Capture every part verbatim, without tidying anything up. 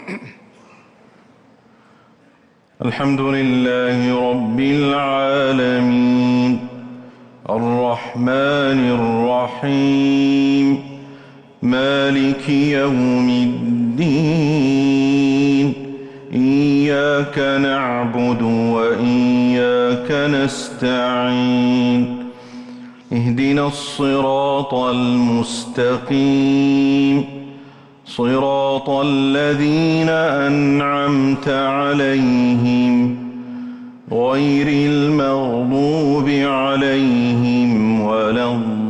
الحمد لله رب العالمين الرحمن الرحيم مالك يوم الدين إياك نعبد وإياك نستعين اهدنا الصراط المستقيم صراط الذين أنعمت عليهم غير المغضوب عليهم ولا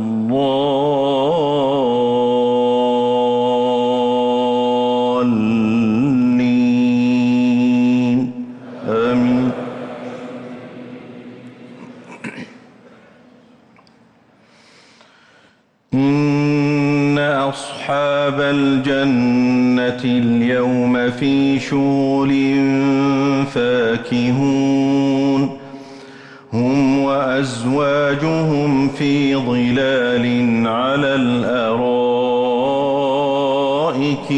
الضالين آمين. إن أصحاب الجنة اليوم في شغل فاكهون هم وأزواجهم في ظلال على الأرائك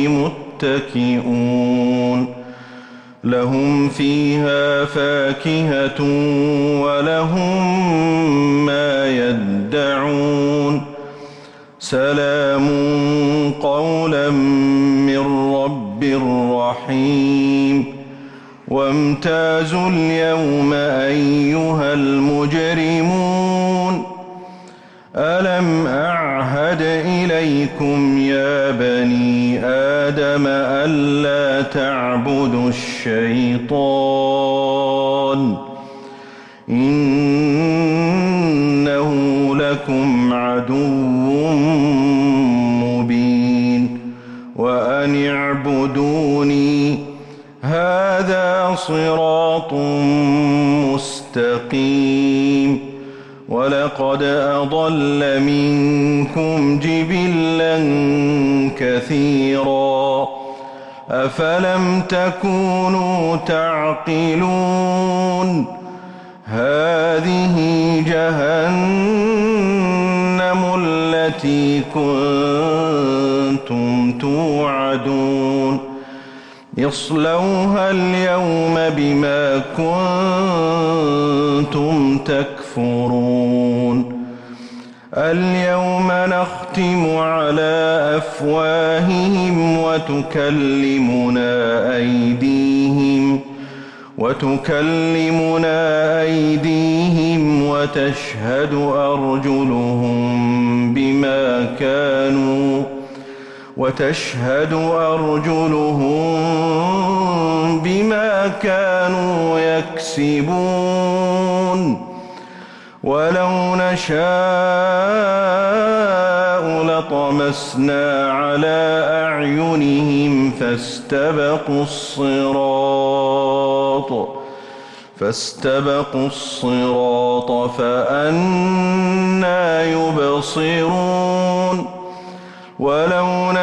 متكئون لهم فيها فاكهة ولهم ما يدعون سلام قولا من رب رحيم وامتازوا اليوم أيها المجرمون ألم أعهد إليكم يا بني آدم ألا تعبدوا الشيطان إنه لكم عدو مبين وأن اعبدوني هذا صراط مستقيم ولقد أضل منكم جبلا كثيرا أفلم تكونوا تعقلون هذه جهنم التي كنتم توعدون اصلوها اليوم بما كنتم تكفرون اليوم نختم على أفواههم وتكلمنا أيديهم وتكلمنا أيديهم وتشهد أرجلهم بما كانوا وتشهد أرجلهم بما كانوا يكسبون ولو نشاء لطمسنا على أعينهم فاستبقوا الصراط فاستبقوا الصراط فأنى يبصرون ولو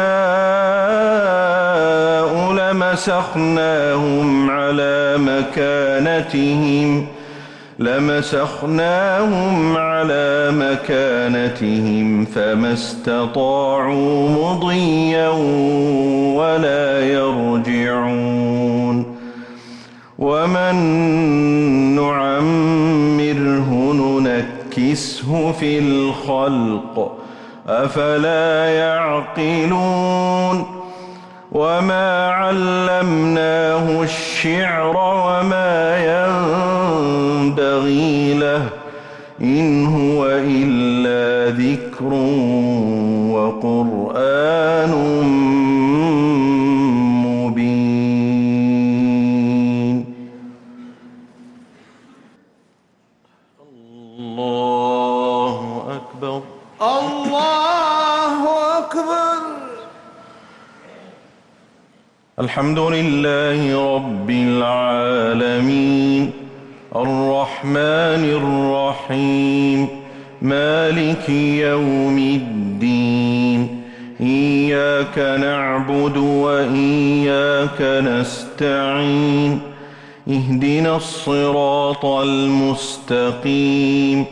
نشاء لمسخناهم على مكانتهم لمسخناهم على مكانتهم فما استطاعوا مضيا ولا يرجعون ومن نعمره ننكسه في الخلق أفلا يعقلون وما علمناه الشعر وما ينبغي له إن هو إلا ذكر وقرآن مبين. الله أكبر. الله أكبر. الحمد لله رب العالمين الرحمن الرحيم مالك يوم الدين إياك نعبد وإياك نستعين اهدنا الصراط المستقيم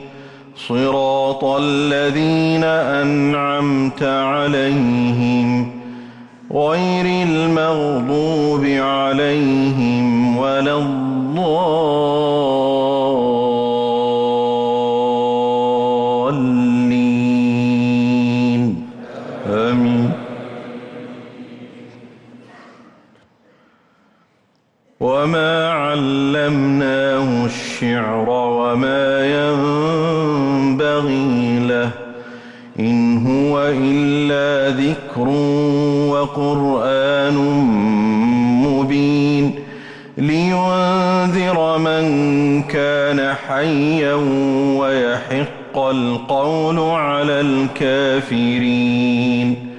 صراط الذين أنعمت عليهم غير المغضوب عليهم ولا الضالين آمين. وما علمناه الشعر وما ينبغي له إن هو إلا ذكر وقرآن مبين لينذر من كان حيا ويحق القول على الكافرين.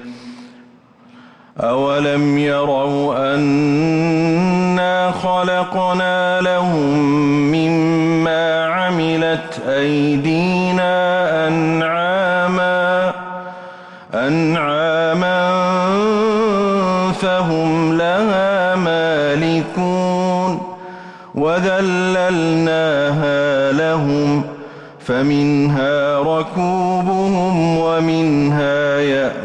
أولم يروا أنا خلقنا لهم مما عملت أيدينا أنعاما أنعاما فهم لها مالكون وذللناها لهم فمنها ركوبهم ومنها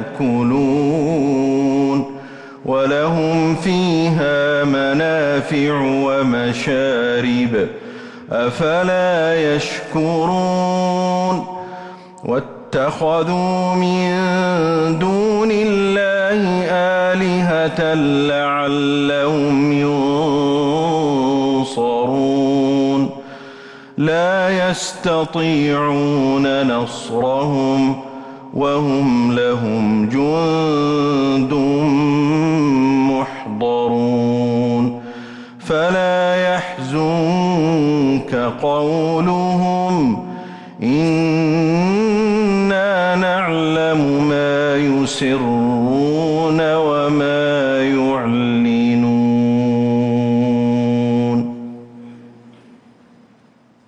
يأكلون ولهم فيها منافع ومشارب أفلا يشكرون. واتخذوا من دون الله آلهة لعلهم ينصرون لا يستطيعون نصرهم وهم لهم جند محضرون. فلا يحزنك قولهم